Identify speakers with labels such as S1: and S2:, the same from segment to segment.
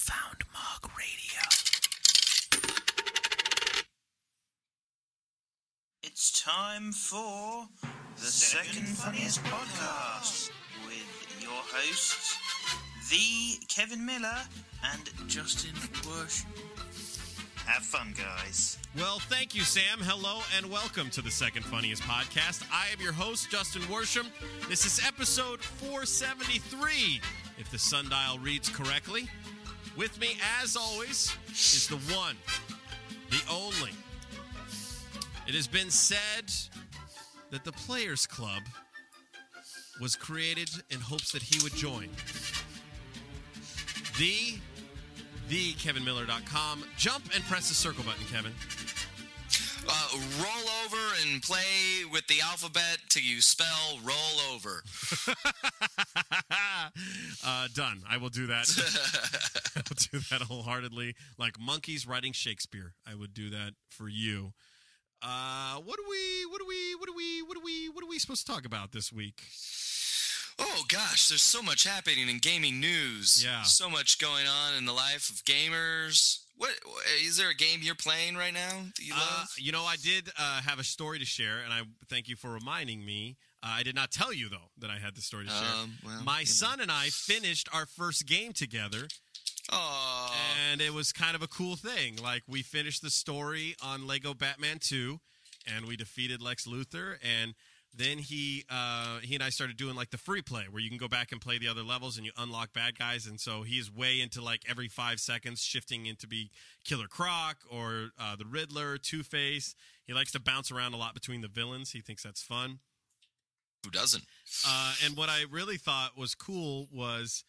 S1: found Mog Radio. It's time for the Second Funniest Podcast with your hosts, the Kevin Miller and Justin Worsham. Have fun, guys.
S2: Well, thank you, Sam. Hello and welcome to the Second Funniest Podcast. I am your host, Justin Worsham. This is episode 473, if the sundial reads correctly. With me, as always, is the one, the only. It has been said that the Players Club was created in hopes that he would join. TheKevinMiller.com. Jump and press the circle button, Kevin.
S3: Roll over and play with the alphabet till you spell roll over.
S2: Done. I will do that. I will do that wholeheartedly. Like monkeys writing Shakespeare. I would do that for you. What are we supposed to talk about this week?
S3: Oh, gosh, there's so much happening in gaming news.
S2: Yeah.
S3: So much going on in the life of gamers. What is there a game you're playing right now that you love?
S2: I did have a story to share, and I thank you for reminding me. I did not tell you, though, that I had the story to share. My son and I finished our first game together.
S3: Oh.
S2: And it was kind of a cool thing. Like, we finished the story on Lego Batman 2, and we defeated Lex Luthor, and then he and I started doing like the free play where you can go back and play the other levels and you unlock bad guys. And so he's way into like every 5 seconds shifting into be Killer Croc or the Riddler, Two-Face. He likes to bounce around a lot between the villains. He thinks that's fun.
S3: Who doesn't?
S2: And what I really thought was cool was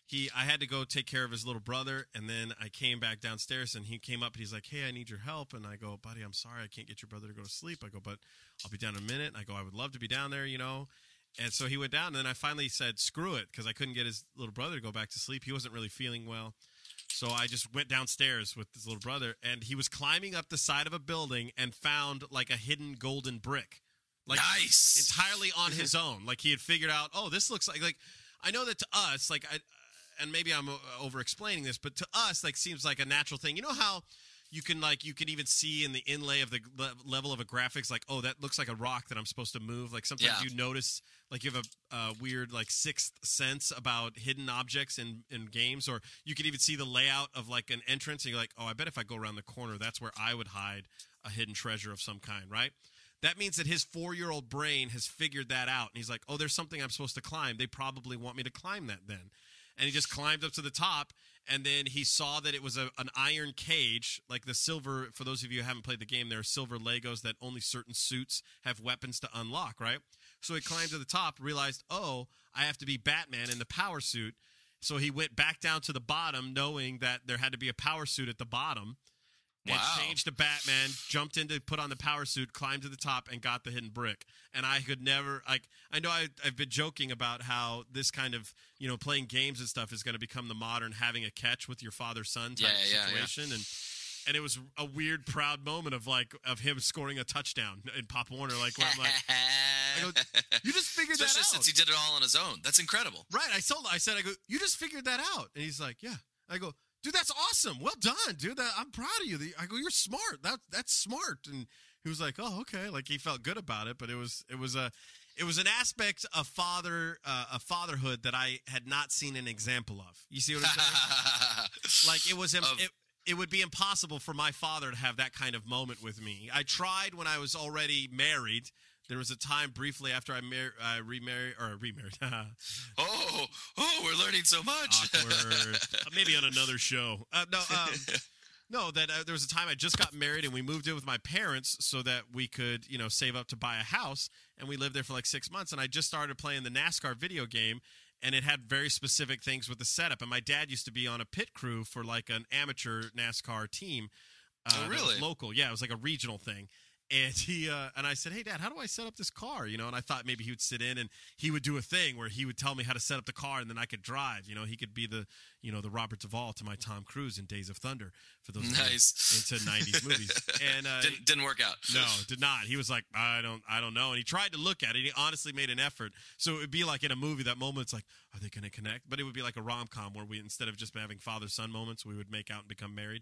S2: I had to go take care of his little brother, and then I came back downstairs, and he came up, and he's like, hey, I need your help. And I go, buddy, I'm sorry, I can't get your brother to go to sleep. I go, but I'll be down in a minute. And I go, I would love to be down there, you know. And so he went down, and then I finally said, screw it, because I couldn't get his little brother to go back to sleep. He wasn't really feeling well. So I just went downstairs with his little brother, and he was climbing up the side of a building and found like a hidden golden brick. Like,
S3: nice.
S2: Entirely on his own. Like, he had figured out, oh, this looks like I know that to us, like, and maybe I'm over-explaining this, but to us, like, seems like a natural thing. You know how you can even see in the inlay of the level of a graphics, like, oh, that looks like a rock that I'm supposed to move. Like, sometimes you notice, like, you have a weird, like, sixth sense about hidden objects in games, or you can even see the layout of, like, an entrance, and you're like, oh, I bet if I go around the corner, that's where I would hide a hidden treasure of some kind, right? That means that his 4-year-old brain has figured that out, and he's like, oh, there's something I'm supposed to climb. They probably want me to climb that then. And he just climbed up to the top, and then he saw that it was an iron cage, like the silver. For those of you who haven't played the game, there are silver Legos that only certain suits have weapons to unlock, right? So he climbed to the top, realized, oh, I have to be Batman in the power suit. So he went back down to the bottom, knowing that there had to be a power suit at the bottom. And changed to Batman, jumped in to put on the power suit, climbed to the top, and got the hidden brick. And I could never, I know I've been joking about how this kind of, playing games and stuff is going to become the modern having a catch with your father-son type situation. Yeah. And it was a weird, proud moment of him scoring a touchdown in Pop Warner. Like, where I'm like, I go, you just figured that out.
S3: Especially since he did it all on his own. That's incredible.
S2: Right. I said, you just figured that out. And he's like, yeah. I go, dude, that's awesome. Well done, dude. I'm proud of you. I go, you're smart. That's smart. And he was like, oh, okay. Like, he felt good about it, but it was an aspect of fatherhood that I had not seen an example of. You see what I'm saying? Like, it would be impossible for my father to have that kind of moment with me. I tried when I was already married. There was a time briefly after I remarried.
S3: Oh, we're learning so much.
S2: Awkward. Maybe on another show. There was a time I just got married and we moved in with my parents so that we could, save up to buy a house. And we lived there for like 6 months. And I just started playing the NASCAR video game, and it had very specific things with the setup. And my dad used to be on a pit crew for like an amateur NASCAR team.
S3: Oh, really?
S2: That was local. Yeah, it was like a regional thing. And and I said, "Hey, Dad, how do I set up this car?" And I thought maybe he would sit in and he would do a thing where he would tell me how to set up the car, and then I could drive. He could be the Robert Duvall to my Tom Cruise in Days of Thunder for those into '90s movies. And
S3: didn't work out.
S2: No, did not. He was like, I don't know. And he tried to look at it. He honestly made an effort. So it would be like in a movie, that moment, it's like, are they going to connect? But it would be like a rom-com where we, instead of just having father-son moments, we would make out and become married.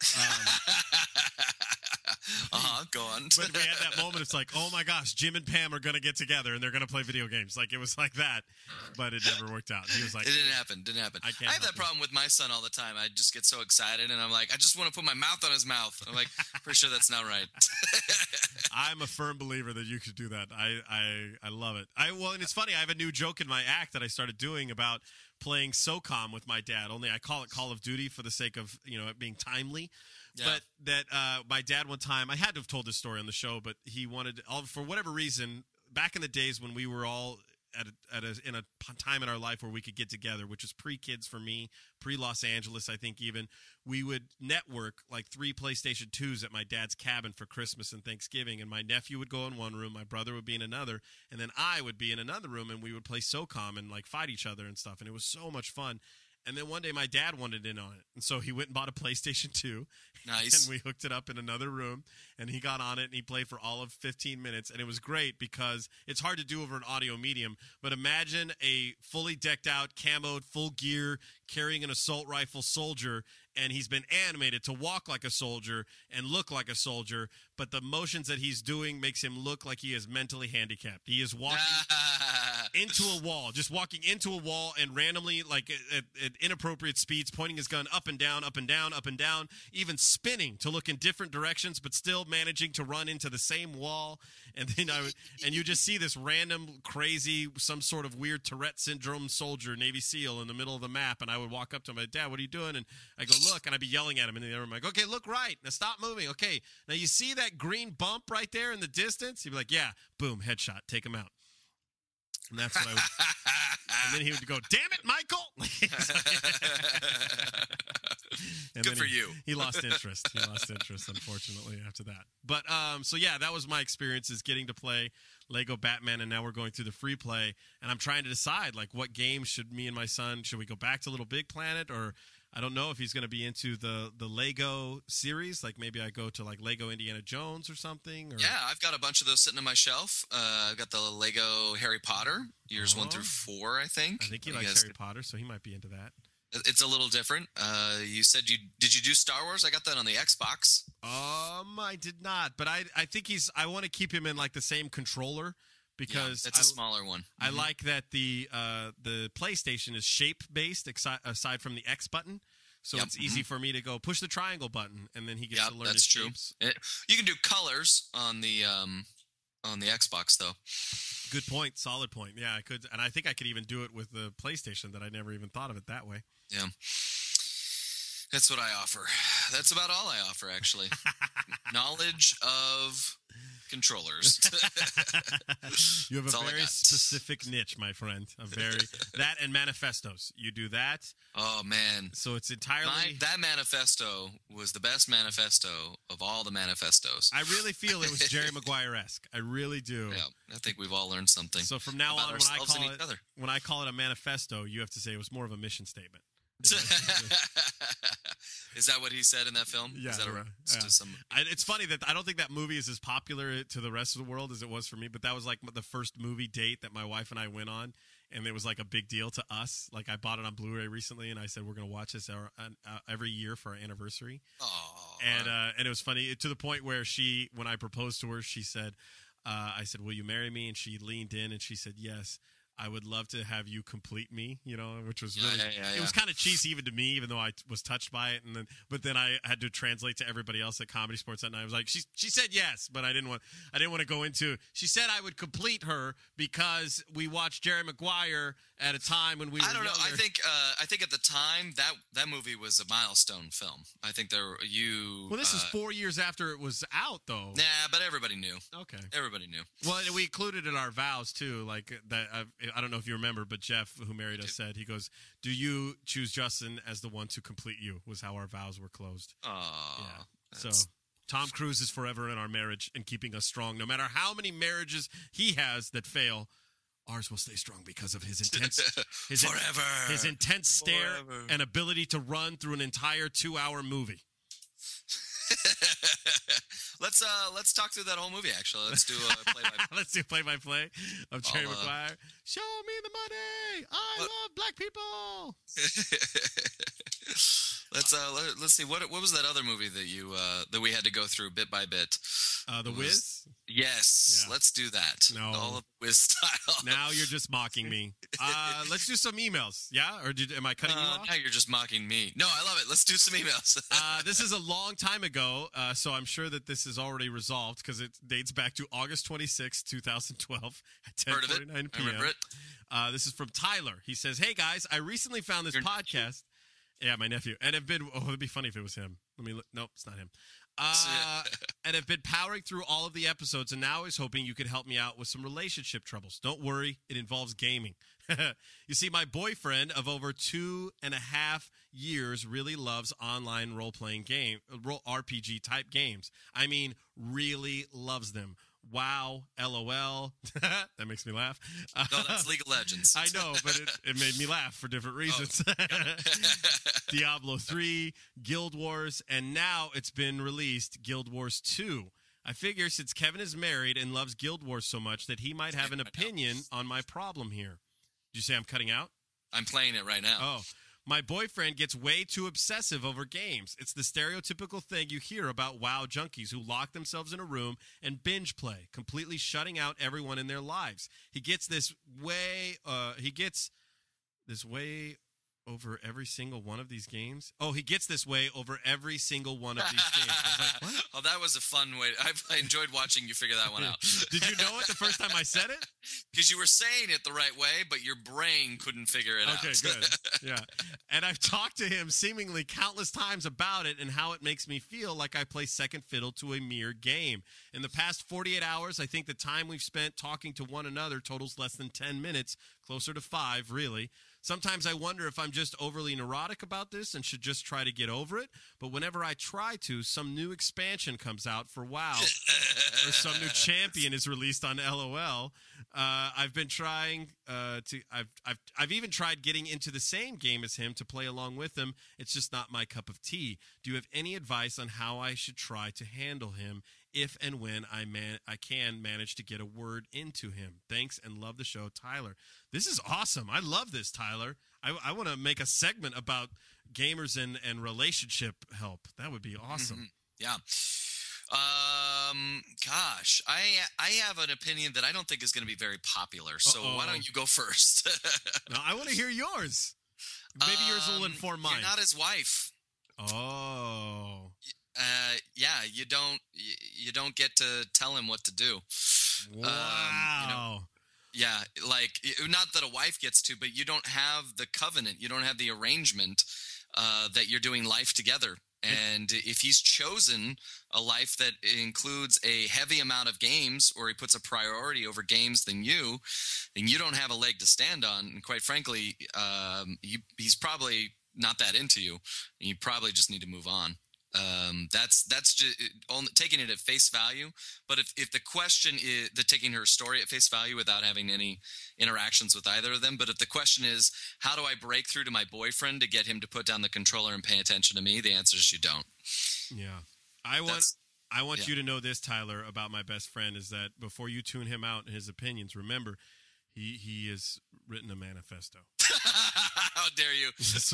S3: Go on.
S2: But we had that moment. It's like, oh my gosh, Jim and Pam are going to get together and they're going to play video games. Like, it was like that, but it never worked out. He was like,
S3: it didn't happen. I have that problem with my son all the time. I just get so excited and I'm like, I just want to put my mouth on his mouth. I'm like, pretty sure that's not right.
S2: I'm a firm believer that you could do that. I love it. And it's funny. I have a new joke in my act that I started doing about playing SOCOM with my dad. Only I call it Call of Duty for the sake of it being timely. Yeah. But that my dad one time, I had to have told this story on the show, but he wanted, for whatever reason, back in the days when we were all in a time in our life where we could get together, which was pre-kids for me, pre-Los Angeles, I think even, we would network like 3 PlayStation 2s at my dad's cabin for Christmas and Thanksgiving, and my nephew would go in one room, my brother would be in another, and then I would be in another room, and we would play SOCOM and like fight each other and stuff, and it was so much fun. And then one day my dad wanted in on it. And so he went and bought a PlayStation 2.
S3: Nice.
S2: And we hooked it up in another room. And he got on it and he played for all of 15 minutes. And it was great because it's hard to do over an audio medium. But imagine a fully decked out, camoed, full gear, carrying an assault rifle soldier. And he's been animated to walk like a soldier and look like a soldier. But the motions that he's doing makes him look like he is mentally handicapped. He is walking into a wall, just walking into a wall and randomly, like at inappropriate speeds, pointing his gun up and down, up and down, up and down, even spinning to look in different directions, but still managing to run into the same wall. And then you just see this random, crazy, some sort of weird Tourette syndrome soldier, Navy SEAL in the middle of the map. And I would walk up to him, like, Dad, what are you doing? And I go, look, and I'd be yelling at him. And I'm like, okay, look right. Now stop moving. Okay, now you see that green bump right there in the distance? He'd be like, yeah, boom, headshot, take him out. And that's what I would. And then he would go, damn it, Michael!
S3: Good for you.
S2: He lost interest. Unfortunately, after that. But, so yeah, that was my experience, is getting to play Lego Batman, and now we're going through the free play, and I'm trying to decide, like, what game should me and my son, should we go back to Little Big Planet, or I don't know if he's going to be into the Lego series. Like, maybe I go to, like, Lego Indiana Jones or something. Or...
S3: Yeah, I've got a bunch of those sitting on my shelf. I've got the Lego Harry Potter, years 1 through 4, I think.
S2: I think he likes Harry Potter, so he might be into that.
S3: It's a little different. You said did you do Star Wars? I got that on the Xbox.
S2: I did not, but I think I want to keep him in, like, the same controller. Because
S3: it's a smaller one.
S2: I like that the PlayStation is shape-based aside from the X button. So it's easy for me to go push the triangle button, and then he gets to learn his shapes.
S3: You can do colors on the Xbox, though.
S2: Good point. Solid point. Yeah, I could. And I think I could even do it with the PlayStation, that I never even thought of it that way.
S3: Yeah. That's what I offer. That's about all I offer, actually. Knowledge of controllers.
S2: You have a very specific niche, my friend. That and manifestos. You do that.
S3: Oh man!
S2: So it's entirely
S3: that manifesto was the best manifesto of all the manifestos.
S2: I really feel it was Jerry Maguire-esque. I really do.
S3: Yeah, I think we've all learned something.
S2: So from now on, when I call it a manifesto, you have to say it was more of a mission statement.
S3: Is that what he said in that film?
S2: Yeah.
S3: Is
S2: it's funny that I don't think that movie is as popular to the rest of the world as it was for me, but that was like the first movie date that my wife and I went on, and it was like a big deal to us. Like, I bought it on Blu-ray recently, and I said we're going to watch this every year for our anniversary.
S3: Aww.
S2: And it was funny to the point where when I proposed to her, she said, I said, will you marry me? And she leaned in and she said, yes. I would love to have you complete me, which was really, it was kind of cheesy even to me, even though I was touched by it. But then I had to translate to everybody else at Comedy Sports that night. I was like, she said yes, but I didn't want to go into, she said I would complete her because we watched Jerry Maguire at a time when we were younger.
S3: I think at the time that movie was a milestone film. I think
S2: Well, this is 4 years after it was out, though.
S3: Nah, but everybody knew.
S2: Okay.
S3: Everybody knew.
S2: Well, we included in our vows, too, like that. I don't know if you remember, but Jeff, who married us, said, he goes, do you choose Justin as the one to complete you, was how our vows were closed.
S3: Oh,
S2: yeah. So Tom Cruise is forever in our marriage and keeping us strong. No matter how many marriages he has that fail, ours will stay strong because of his intense,
S3: Forever.
S2: his intense stare
S3: Forever.
S2: and ability to run through an entire 2-hour movie.
S3: Let's talk through that whole movie. Actually, let's do a play-by-play.
S2: Let's do play-by-play of Jerry
S3: I'll,
S2: Maguire. Show me the money. I love black people.
S3: Let's see what was that other movie that you that we had to go through bit by bit.
S2: The Wiz.
S3: Yes,
S2: Yeah.
S3: let's do that.
S2: No.
S3: All of Wiz style.
S2: Now you're just mocking me. Let's do some emails. Yeah, or am I cutting you off?
S3: Now you're just mocking me. No, I love it. Let's do some emails.
S2: This is a long time ago, so I'm sure that this is already resolved because it dates back to August 26, 2012 at
S3: Heard of it?
S2: 10:49
S3: I
S2: p.m.
S3: remember it.
S2: This is from Tyler. He says, "Hey guys, I recently found this
S3: Your
S2: podcast." Yeah, my nephew, and have been. Oh, it'd be funny if it was him. Let me look. Nope, it's not him. And have been powering through all of the episodes, and now I was hoping you could help me out with some relationship troubles. Don't worry, it involves gaming. You see, my boyfriend of over 2.5 years really loves online role-playing RPG type games. I mean, really loves them. Wow, LOL. That makes me laugh.
S3: No, that's League of Legends.
S2: I know, but it made me laugh for different reasons. Diablo 3, Guild Wars, and now it's been released, Guild Wars 2. I figure since Kevin is married and loves Guild Wars so much that he might have an opinion on my problem here. Did you say I'm cutting out?
S3: I'm playing it right now.
S2: Oh. My boyfriend gets way too obsessive over games. It's the stereotypical thing you hear about WoW junkies who lock themselves in a room and binge play, completely shutting out everyone in their lives. He gets this way over every single one of these games. Oh, he gets this way over every single one of these games. I was like, what?
S3: Oh, that was a fun way. I enjoyed watching you figure that one out.
S2: Did you know it the first time I said it?
S3: Because you were saying it the right way, but your brain couldn't figure it out.
S2: Okay, good. Yeah. And I've talked to him seemingly countless times about it and how it makes me feel like I play second fiddle to a mere game. In the past 48 hours, I think the time we've spent talking to one another totals less than 10 minutes, closer to 5, really. Sometimes I wonder if I'm just overly neurotic about this and should just try to get over it. But whenever I try to, some new expansion comes out for WoW or some new champion is released on LOL. I've been trying I've even tried getting into the same game as him to play along with him. It's just not my cup of tea. Do you have any advice on how I should try to handle him if and when I can manage to get a word into him? Thanks and love the show, Tyler. This is awesome. I love this, Tyler. I want to make a segment about gamers and relationship help. That would be awesome.
S3: Yeah. Gosh, I have an opinion that I don't think is going to be very popular. So why don't you go first?
S2: No, I want to hear yours. Maybe yours will inform mine.
S3: You're not his wife.
S2: Oh.
S3: Yeah, you don't get to tell him what to do.
S2: Wow.
S3: Yeah, like, not that a wife gets to, but you don't have the covenant. You don't have the arrangement that you're doing life together. And if he's chosen a life that includes a heavy amount of games, or he puts a priority over games than you, then you don't have a leg to stand on. And quite frankly, he's probably not that into you. And you probably just need to move on. That's just taking it at face value. But if the question is taking her story at face value without having any interactions with either of them, but if the question is, how do I break through to my boyfriend to get him to put down the controller and pay attention to me, the answer is you don't.
S2: Yeah. I want you to know this, Tyler, about my best friend, is that before you tune him out and his opinions, remember, he has written a manifesto.
S3: How dare you?
S2: So,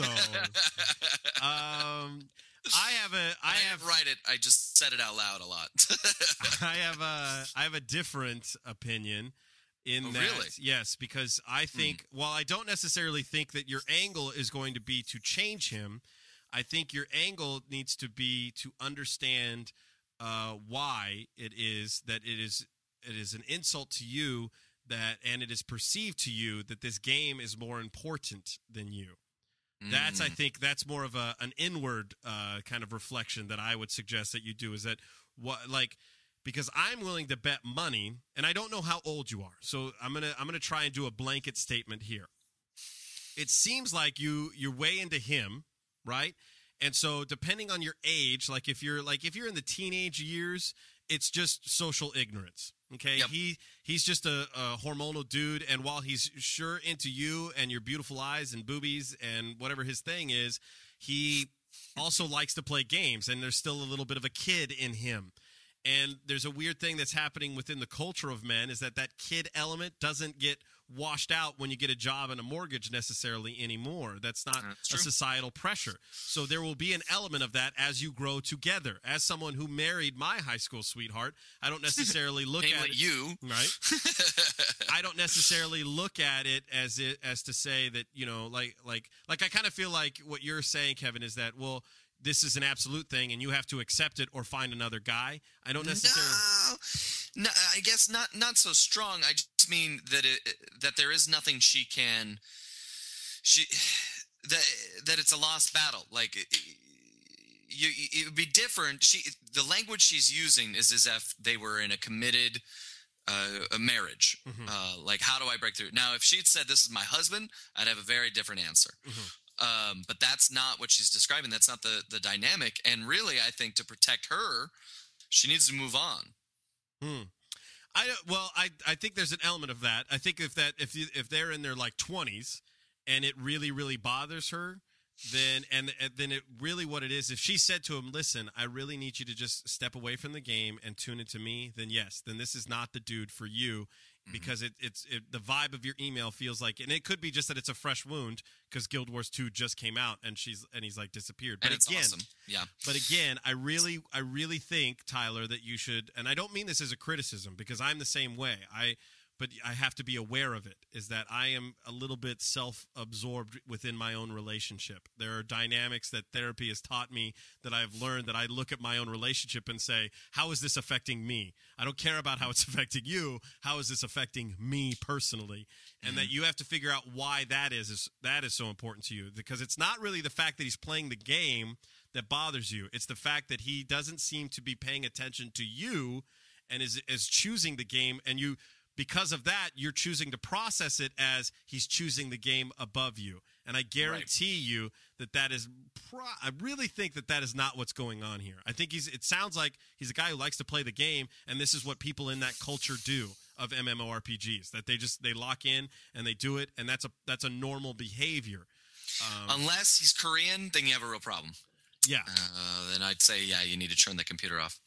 S2: I
S3: didn't write it. I just said it out loud a lot.
S2: I have a different opinion in that.
S3: Really?
S2: Yes, because I think while I don't necessarily think that your angle is going to be to change him, I think your angle needs to be to understand why it is that it is an insult to you and it is perceived to you that this game is more important than you. I think that's more of an inward kind of reflection that I would suggest that you do, is that because I'm willing to bet money, and I don't know how old you are, so I'm gonna try and do a blanket statement here. It seems like you're way into him, right? And so depending on your age, like if you're in the teenage years, it's just social ignorance. Okay.
S3: Yep.
S2: He's just a hormonal dude. And while he's sure into you and your beautiful eyes and boobies and whatever his thing is, he also likes to play games, and there's still a little bit of a kid in him. And there's a weird thing that's happening within the culture of men is that kid element doesn't get washed out when you get a job and a mortgage necessarily anymore. That's not a societal pressure. So there will be an element of that as you grow together. As someone who married my high school sweetheart, I don't necessarily look at it.
S3: you.
S2: Right. I don't necessarily look at it as to say that, like I kind of feel like what you're saying, Kevin, is that, well, this is an absolute thing and you have to accept it or find another guy. I don't necessarily.
S3: No, I guess not so strong. I just mean that there is nothing that it's a lost battle. Like it would be different. The language she's using is as if they were in a committed a marriage.
S2: Mm-hmm.
S3: Like, how do I break through? Now, if she'd said this is my husband, I'd have a very different answer.
S2: Mm-hmm.
S3: But that's not what she's describing. That's not the dynamic. And really, I think to protect her, she needs to move on.
S2: I think there's an element of that. I think if they're in their like 20s and it really, really bothers her, then it really what it is. If she said to him, "Listen, I really need you to just step away from the game and tune into me," then yes, then this is not the dude for you. Because it's the vibe of your email feels like, and it could be just that it's a fresh wound because Guild Wars 2 just came out and he's like disappeared. But
S3: and it's
S2: again,
S3: awesome. Yeah.
S2: But again, I really think, Tyler, that you should, and I don't mean this as a criticism because I'm the same way. But I have to be aware of it, is that I am a little bit self-absorbed within my own relationship. There are dynamics that therapy has taught me that I've learned that I look at my own relationship and say, how is this affecting me? I don't care about how it's affecting you. How is this affecting me personally? And that you have to figure out why that is so important to you, because it's not really the fact that he's playing the game that bothers you. It's the fact that he doesn't seem to be paying attention to you and is choosing the game, and you – because of that, you're choosing to process it as he's choosing the game above you. And I guarantee you that is I really think that is not what's going on here. I think it sounds like he's a guy who likes to play the game, and this is what people in that culture do of MMORPGs, that they lock in and they do it, and that's a normal behavior.
S3: Unless he's Korean, then you have a real problem.
S2: Yeah.
S3: Then I'd say, you need to turn the computer off.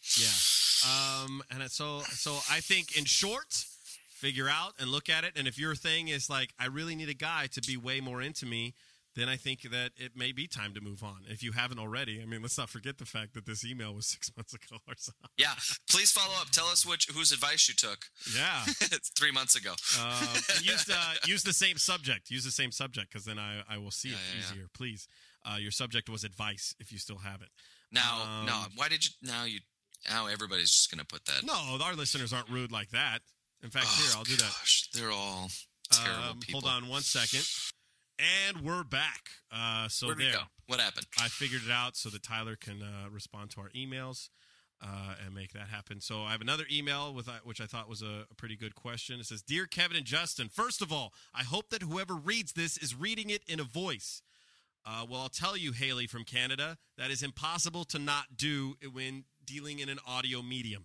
S2: Yeah. And so I think, in short, figure out and look at it. And if your thing is like, I really need a guy to be way more into me, then I think that it may be time to move on. If you haven't already, I mean, let's not forget the fact that this email was 6 months ago or so.
S3: Yeah. Please follow up. Tell us whose advice you took.
S2: Yeah.
S3: It's 3 months ago.
S2: And use the same subject. Use the same subject, because then I will see it easier. Please. Your subject was advice, if you still have it.
S3: Now, why did you, now everybody's just going to put that.
S2: No, our listeners aren't rude like that. In fact, here, I'll do that.
S3: They're all terrible people.
S2: Hold on 1 second. And we're back. So
S3: where'd we go? What happened?
S2: I figured it out so that Tyler can respond to our emails and make that happen. So I have another email which I thought was a pretty good question. It says, "Dear Kevin and Justin, first of all, I hope that whoever reads this is reading it in a voice. Well, I'll tell you, Haley from Canada, that is impossible to not do when dealing in an audio medium.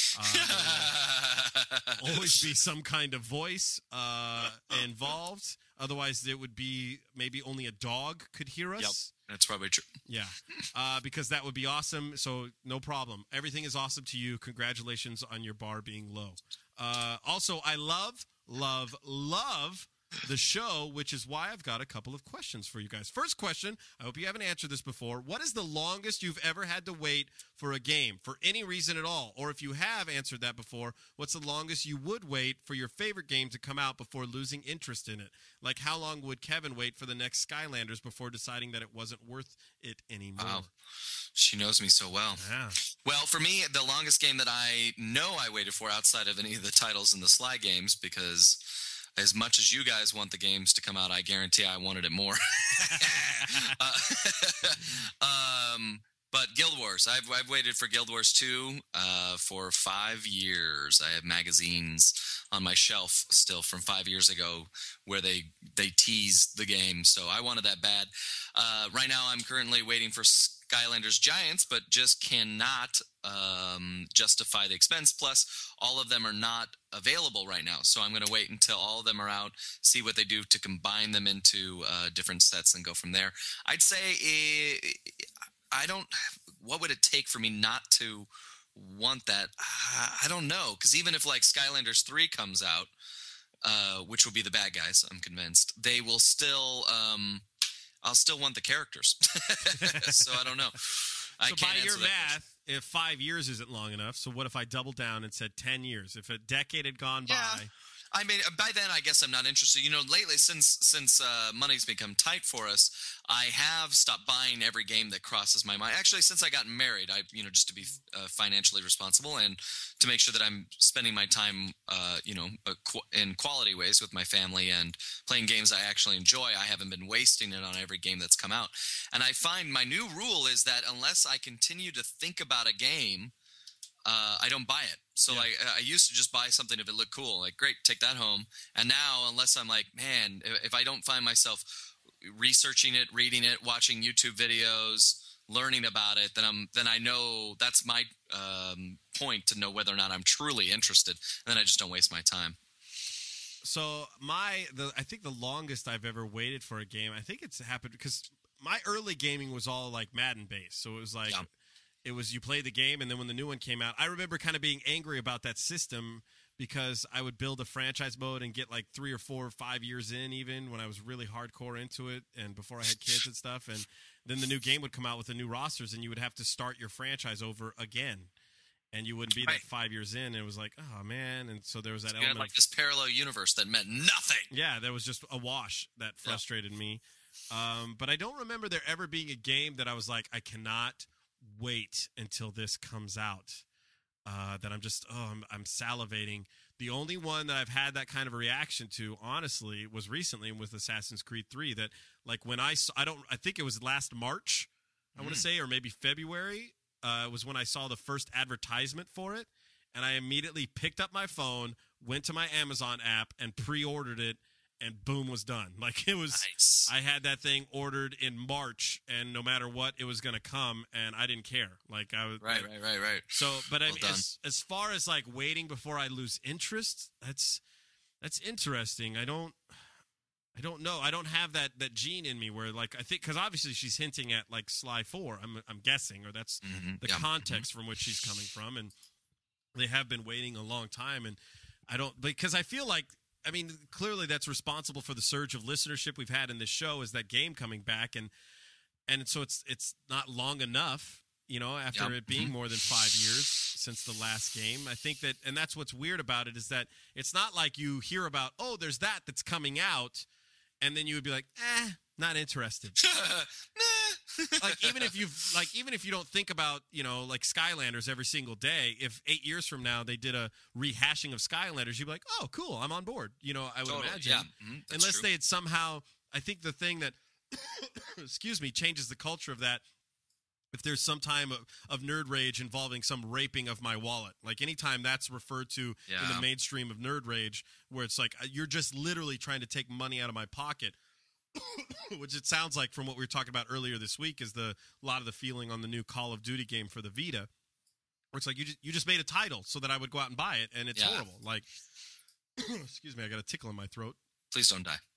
S2: Always be some kind of voice involved. Otherwise, it would be maybe only a dog could hear us.
S3: Yep, that's probably true.
S2: Yeah, because that would be awesome. So no problem. Everything is awesome to you. Congratulations on your bar being low. Also, I love the show, which is why I've got a couple of questions for you guys. First question, I hope you haven't answered this before. What is the longest you've ever had to wait for a game, for any reason at all? Or if you have answered that before, what's the longest you would wait for your favorite game to come out before losing interest in it? Like, how long would Kevin wait for the next Skylanders before deciding that it wasn't worth it anymore?
S3: Wow. She knows me so well.
S2: Yeah.
S3: Well, for me, the longest game that I know I waited for outside of any of the titles in the Sly games, because as much as you guys want the games to come out, I guarantee I wanted it more. But Guild Wars, I've waited for Guild Wars 2 for 5 years. I have magazines on my shelf still from 5 years ago where they tease the game. So I wanted that bad. Right now, I'm currently waiting for Skylanders Giants, but just cannot justify the expense. Plus, all of them are not available right now. So I'm going to wait until all of them are out, see what they do to combine them into different sets and go from there. I'd say what would it take for me not to want that? I don't know. Because even if like Skylanders 3 comes out, which will be the bad guys, I'm convinced, they will still, I'll still want the characters. So I don't know. I
S2: So
S3: can't
S2: by your
S3: answer that
S2: math, if 5 years isn't long enough, so what if I doubled down and said 10 years? If a decade had gone by...
S3: I mean, by then, I guess I'm not interested. You know, lately, since money's become tight for us, I have stopped buying every game that crosses my mind. Actually, since I got married, just to be financially responsible and to make sure that I'm spending my time, in quality ways with my family and playing games I actually enjoy. I haven't been wasting it on every game that's come out. And I find my new rule is that unless I continue to think about a game, I don't buy it. So like I used to just buy something if it looked cool, like great, take that home. And now, unless I'm like, man, if I don't find myself researching it, reading it, watching YouTube videos, learning about it, then I know that's my point to know whether or not I'm truly interested. And then I just don't waste my time.
S2: So I think the longest I've ever waited for a game, I think it's happened because my early gaming was all like Madden based. So it was like... Yeah. It was you play the game, and then when the new one came out, I remember kind of being angry about that system because I would build a franchise mode and get like 3 or 4 or 5 years in, even when I was really hardcore into it and before I had kids and stuff. And then the new game would come out with the new rosters, and you would have to start your franchise over again. And you wouldn't be that 5 years in. And it was like, oh, man. And so there was that element. You had
S3: like this parallel universe that meant nothing.
S2: Yeah, there was just a wash that frustrated me. But I don't remember there ever being a game that I was like, I cannot wait until this comes out, that I'm just I'm salivating. The only one that I've had that kind of a reaction to, honestly, was recently with Assassin's Creed 3. That like when I think it was last March, I want to say, or maybe February, was when I saw the first advertisement for it, and I immediately picked up my phone, went to my Amazon app, and pre-ordered it. And boom, was done. Like it was, nice. I had that thing ordered in March, and no matter what, it was going to come, and I didn't care. Like I was
S3: right.
S2: So, but I mean, as far as like waiting before I lose interest, that's interesting. I don't know. I don't have that gene in me where like I think because obviously she's hinting at like Sly 4. I'm guessing, or that's the context from which she's coming from, and they have been waiting a long time, and I don't because I feel like. I mean, clearly that's responsible for the surge of listenership we've had in this show is that game coming back. And so it's not long enough, after it being more than 5 years since the last game. I think that, and that's what's weird about it is that it's not like you hear about, oh, there's that's coming out. And then you would be like, not interested. Like even if you don't think about like Skylanders every single day, if 8 years from now they did a rehashing of Skylanders, you'd be like, oh cool, I'm on board. I would imagine, unless true. They had somehow. I think the thing that excuse me changes the culture of that. If there's some time of nerd rage involving some raping of my wallet, like anytime that's referred to in the mainstream of nerd rage, where it's like you're just literally trying to take money out of my pocket. Which it sounds like from what we were talking about earlier this week is a lot of the feeling on the new Call of Duty game for the Vita, where it's like you just made a title so that I would go out and buy it, and it's horrible. Like, excuse me, I got a tickle in my throat.
S3: Please don't die.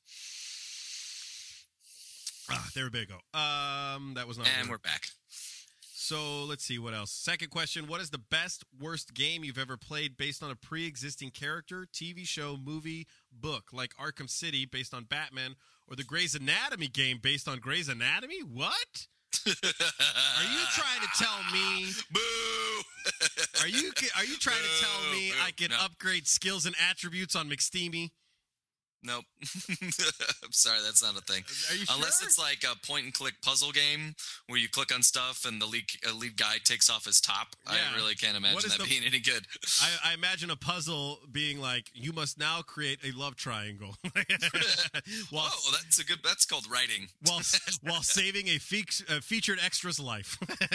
S2: There we go. That was not.
S3: And we're back.
S2: So let's see what else. Second question: what is the best, worst game you've ever played based on a pre-existing character, TV show, movie, book, like Arkham City based on Batman, or the Grey's Anatomy game based on Grey's Anatomy? What? Are you trying to tell me? Boo! Are you trying to tell me I can upgrade skills and attributes on McSteamy?
S3: Nope. I'm sorry, that's not a thing.
S2: Are you
S3: Unless
S2: sure?
S3: it's like a point-and-click puzzle game where you click on stuff and the lead guy takes off his top.
S2: Yeah.
S3: I really can't imagine
S2: What is
S3: that being any good.
S2: I imagine a puzzle being like, you must now create a love triangle.
S3: That's called writing.
S2: while saving a featured extra's life.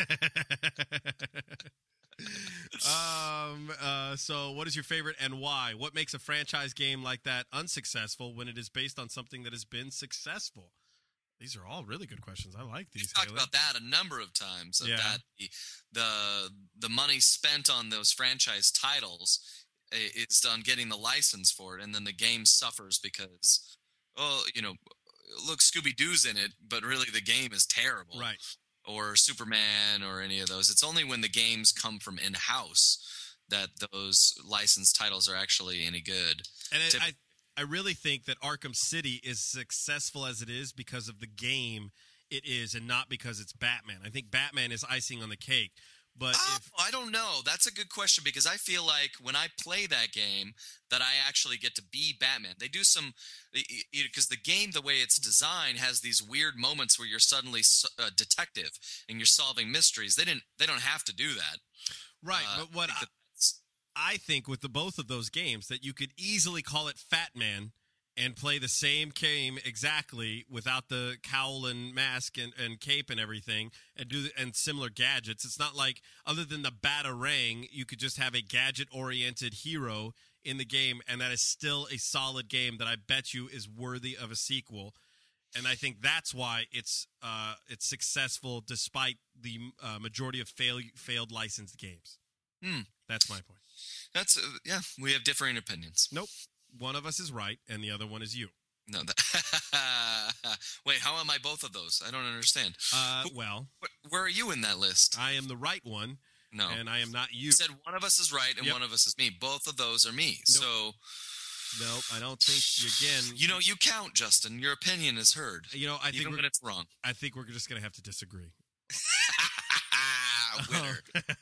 S2: So what is your favorite and why? What makes a franchise game like that unsuccessful when it is based on something that has been successful? These are all really good questions. I like these.
S3: We've talked about that a number of times. That the money spent on those franchise titles is on getting the license for it, and then the game suffers because, look, Scooby-Doo's in it, but really the game is terrible.
S2: Right. Or
S3: Superman or any of those. It's only when the games come from in-house that those licensed titles are actually any good.
S2: And I really think that Arkham City is successful as it is because of the game it is and not because it's Batman. I think Batman is icing on the cake. But
S3: I don't know. That's a good question because I feel like when I play that game that I actually get to be Batman. They do some because the game, the way it's designed, has these weird moments where you're suddenly a detective and you're solving mysteries. They don't have to do that.
S2: Right, but what I think with both of those games that you could easily call it Fat Man and play the same game exactly without the cowl and mask and cape and everything and similar gadgets. It's not like other than the Batarang, you could just have a gadget-oriented hero in the game, and that is still a solid game that I bet you is worthy of a sequel. And I think that's why it's successful despite the majority of failed licensed games. That's my point.
S3: That's we have differing opinions.
S2: Nope. One of us is right, and the other one is you.
S3: No, wait, how am I both of those? I don't understand. Where are you in that list?
S2: I am the right one.
S3: No,
S2: and I am not you.
S3: You said one of us is right and one of us is me. Both of those are me.
S2: Nope.
S3: So,
S2: nope, I don't think again.
S3: You count, Justin. Your opinion is heard.
S2: I think
S3: even when it's wrong.
S2: I think we're just going to have to disagree.
S3: Winner.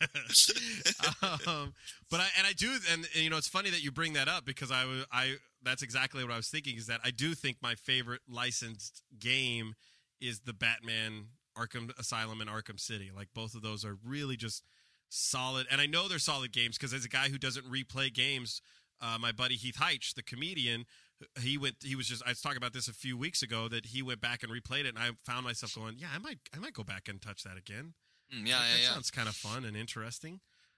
S2: But I do, and it's funny that you bring that up because that's exactly what I was thinking. Is that I do think my favorite licensed game is the Batman Arkham Asylum and Arkham City. Like both of those are really just solid, and I know they're solid games because as a guy who doesn't replay games, my buddy Heath Heitch, the comedian, I was talking about this a few weeks ago that he went back and replayed it, and I found myself going, yeah, I might go back and touch that again.
S3: Yeah.
S2: Sounds kind of fun and interesting.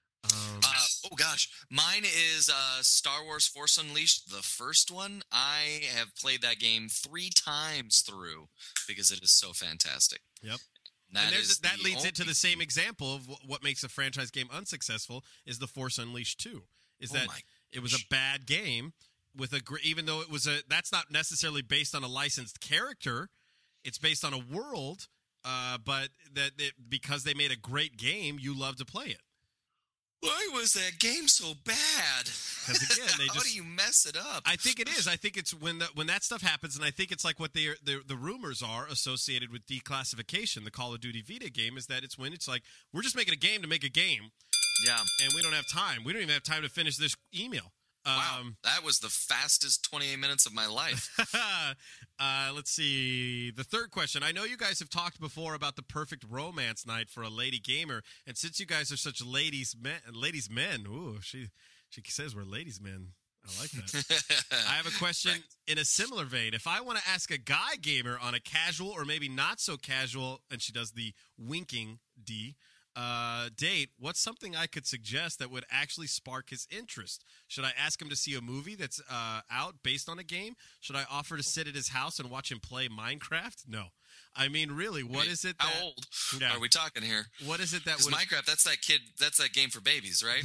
S3: Oh gosh, mine is Star Wars Force Unleashed, the first one. I have played that game 3 times through because it is so fantastic.
S2: Yep. That leads into the same example of what makes a franchise game unsuccessful is the Force Unleashed 2. It was a bad game with even though that's not necessarily based on a licensed character, it's based on a world. But because they made a great game, you love to play it.
S3: Why was that game so bad?
S2: Because again,
S3: how do you mess it up?
S2: I think it is. I think it's when that stuff happens, and I think it's like what the rumors are associated with declassification. The Call of Duty Vita game is that it's when it's like we're just making a game to make a game.
S3: Yeah,
S2: and we don't have time. We don't even have time to finish this email.
S3: Wow, that was the fastest 28 minutes of my life.
S2: Let's see. The third question. I know you guys have talked before about the perfect romance night for a lady gamer, and since you guys are such ladies men, ooh, she says we're ladies men. I like that. I have a question in a similar vein. If I want to ask a guy gamer on a casual or maybe not so casual, and she does the winking D, date, what's something I could suggest that would actually spark his interest? Should I ask him to see a movie that's out based on a game? Should I offer to sit at his house and watch him play Minecraft? No. I mean, really, what is it?
S3: How old are we talking here?
S2: What is it that would...
S3: Minecraft, that's that game for babies, right?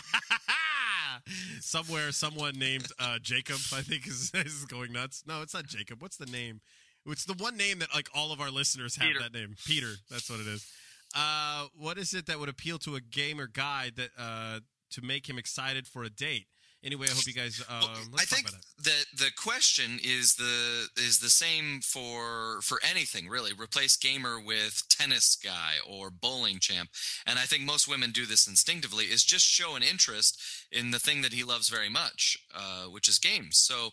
S2: Somewhere, someone named Jacob, I think, is going nuts. No, it's not Jacob. What's the name? It's the one name that like all of our listeners have. That name. Peter. That's what it is. What is it that would appeal to a gamer guy that to make him excited for a date? Anyway, I hope you guys.
S3: I think that the question is the same for anything really. Replace gamer with tennis guy or bowling champ, and I think most women do this instinctively. Is just show an interest in the thing that he loves very much, which is games. So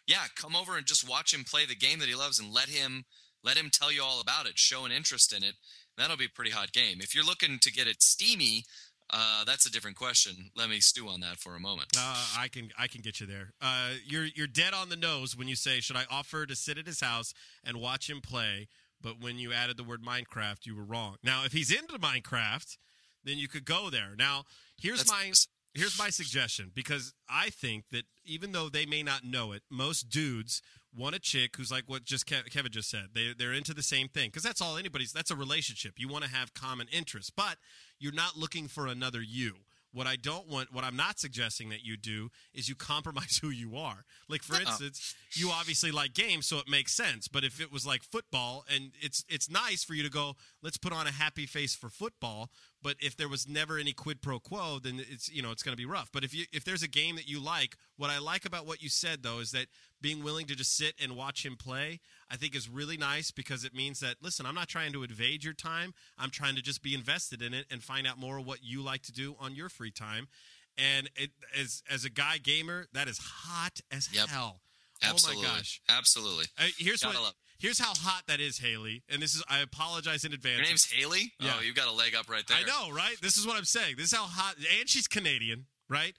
S3: yeah, come over and just watch him play the game that he loves and let him tell you all about it. Show an interest in it. That'll be a pretty hot game. If you're looking to get it steamy, that's a different question. Let me stew on that for a moment.
S2: I can get you there. You're dead on the nose when you say, should I offer to sit at his house and watch him play? But when you added the word Minecraft, you were wrong. Now, if he's into Minecraft, then you could go there. Now, here's my suggestion, because I think that even though they may not know it, most dudes want a chick who's like what Kevin just said. They're into the same thing, because that's all that's a relationship. You want to have common interests, but you're not looking for another you. What I'm not suggesting that you do is you compromise who you are. Like, for instance, you obviously like games, so it makes sense. But if it was like football, and it's nice for you to go, let's put on a happy face for football. But if there was never any quid pro quo, then it's going to be rough. But if there's a game that you like, what I like about what you said, though, is that being willing to just sit and watch him play, I think is really nice, because it means that, listen, I'm not trying to invade your time. I'm trying to just be invested in it and find out more of what you like to do on your free time. And as a guy gamer, that is hot as hell.
S3: Absolutely.
S2: Oh my gosh.
S3: Absolutely.
S2: Here's how hot that is, Haley. And I apologize in advance.
S3: Your name's Haley?
S2: Yeah.
S3: Oh, you've got a leg up right there.
S2: I know, right? This is what I'm saying. This is how hot. And she's Canadian, right?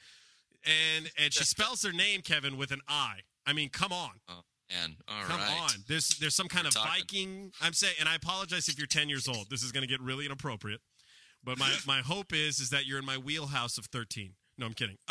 S2: And she spells her name, Kevin, with an I. I mean, come on.
S3: Oh, man. All
S2: come
S3: right.
S2: on. There's some kind of
S3: talking.
S2: Viking. I'm saying, and I apologize if you're 10 years old. This is going to get really inappropriate. But my hope is that you're in my wheelhouse of 13. No, I'm kidding.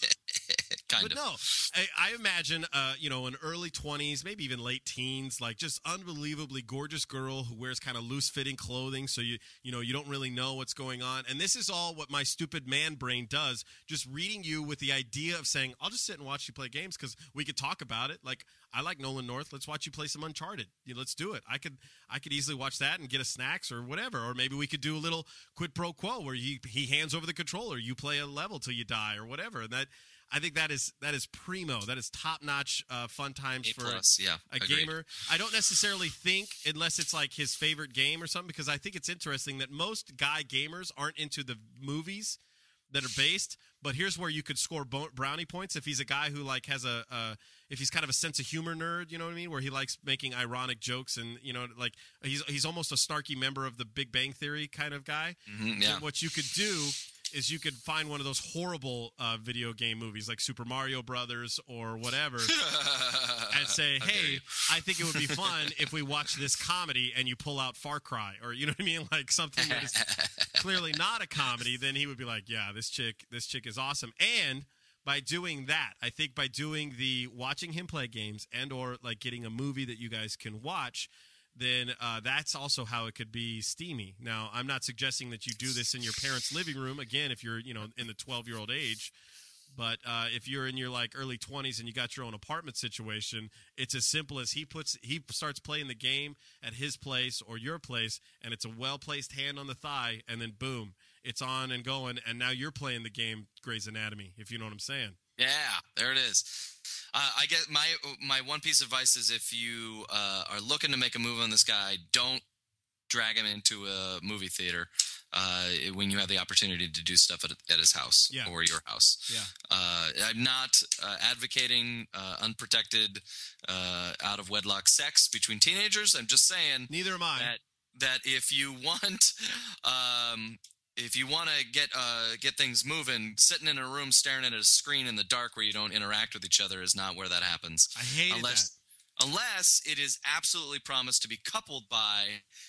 S3: Kind
S2: but
S3: of.
S2: no, I imagine, an early 20s, maybe even late teens, like just unbelievably gorgeous girl who wears kind of loose-fitting clothing, so you don't really know what's going on. And this is all what my stupid man brain does, just reading you with the idea of saying, I'll just sit and watch you play games because we could talk about it. Like, I like Nolan North. Let's watch you play some Uncharted. Let's do it. I could easily watch that and get a snacks or whatever. Or maybe we could do a little quid pro quo where he hands over the controller, you play a level till you die or whatever. And that, I think that is primo. That is top-notch fun times for a gamer. I don't necessarily think, unless it's like his favorite game or something, because I think it's interesting that most guy gamers aren't into the movies that are based. But here's where you could score brownie points if he's a guy who like has if he's kind of a sense of humor nerd, you know what I mean, where he likes making ironic jokes and like he's almost a snarky member of the Big Bang Theory kind of guy.
S3: Mm-hmm, yeah.
S2: So what you could do is you could find one of those horrible video game movies like Super Mario Brothers or whatever and say, hey, I think it would be fun if we watch this comedy and you pull out Far Cry, or you know what I mean, like something that is clearly not a comedy. Then he would be like, yeah, this chick is awesome. And by doing that, I think by doing the watching him play games and or like getting a movie that you guys can watch, then that's also how it could be steamy. Now, I'm not suggesting that you do this in your parents' living room, again, if you're, in the 12-year-old age. But if you're in your like early 20s and you got your own apartment situation, it's as simple as he starts playing the game at his place or your place, and it's a well-placed hand on the thigh, and then boom, it's on and going, and now you're playing the game Grey's Anatomy, if you know what I'm saying.
S3: Yeah, there it is. I get my one piece of advice is if you are looking to make a move on this guy, don't drag him into a movie theater when you have the opportunity to do stuff at his house or your house. Yeah. I'm not advocating unprotected out of wedlock sex between teenagers. I'm just saying.
S2: Neither am I.
S3: That if you want. If you want to get things moving, sitting in a room staring at a screen in the dark where you don't interact with each other is not where that happens.
S2: I hate that.
S3: Unless it is absolutely promised to be coupled by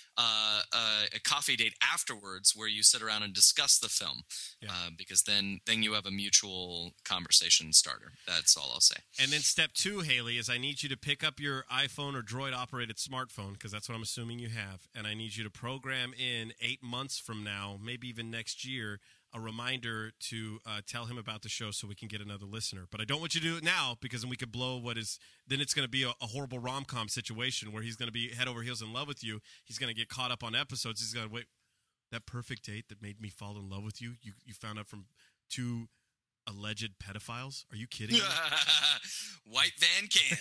S3: a coffee date afterwards where you sit around and discuss the film, because then you have a mutual conversation starter. That's all I'll say. And
S2: then step 2, Haley, is I need you to pick up your iPhone or Droid-operated smartphone, because that's what I'm assuming you have, and I need you to program in 8 months from now, maybe even next year, a reminder to tell him about the show so we can get another listener. But I don't want you to do it now, because then we could blow then it's going to be a horrible rom-com situation where he's going to be head over heels in love with you. He's going to get caught up on episodes. He's going to wait, that perfect date that made me fall in love with you, you found out from 2 alleged pedophiles? Are you kidding me?
S3: White van candy.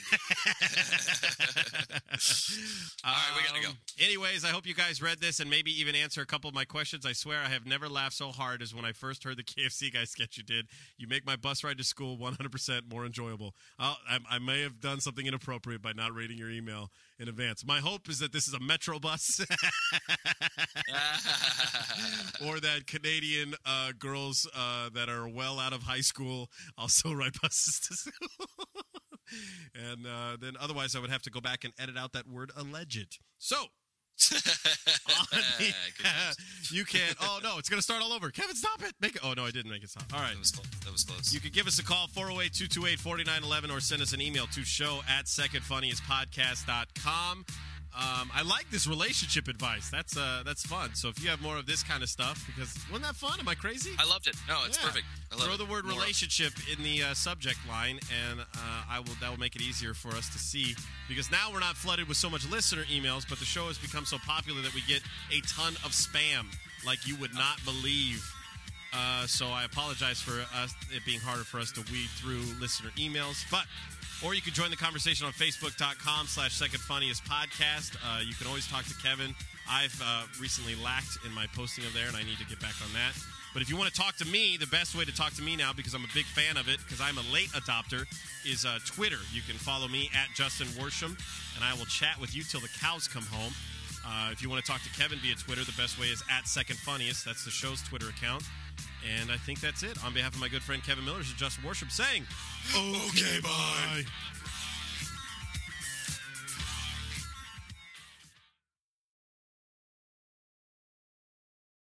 S3: All right, we gotta go.
S2: Anyways, I hope you guys read this and maybe even answer a couple of my questions. I swear I have never laughed so hard as when I first heard the KFC guy sketch you did. You make my bus ride to school 100% more enjoyable. I may have done something inappropriate by not reading your email in advance. My hope is that this is a Metro bus or that Canadian girls that are well out of high school also ride buses to school. And then otherwise I would have to go back and edit out that word alleged. So you can't. Oh no, it's gonna start all over. Kevin, stop it. Make it. Oh no, I didn't make it stop. All right,
S3: that was close.
S2: You can give us a call 408-228-4911 or send us an email to show@secondfunniestpodcast.com. I like this relationship advice. That's fun. So if you have more of this kind of stuff, because wasn't that fun? Am I crazy?
S3: I loved it. No, it's perfect. I love
S2: Throw the word relationship in the subject line, and that will make it easier for us to see. Because now we're not flooded with so much listener emails, but the show has become so popular that we get a ton of spam, like you would not believe. So I apologize for it being harder for us to weed through listener emails, or you can join the conversation on Facebook.com/SecondFunniestPodcast. You can always talk to Kevin. I've recently lacked in my posting of there, and I need to get back on that. But if you want to talk to me, the best way to talk to me now, because I'm a big fan of it, because I'm a late adopter, is Twitter. You can follow me at Justin Worsham, and I will chat with you till the cows come home. If you want to talk to Kevin via Twitter, the best way is @SecondFunniest. That's the show's Twitter account. And I think that's it. On behalf of my good friend Kevin Miller, this is Justin Worsham saying, okay, bye.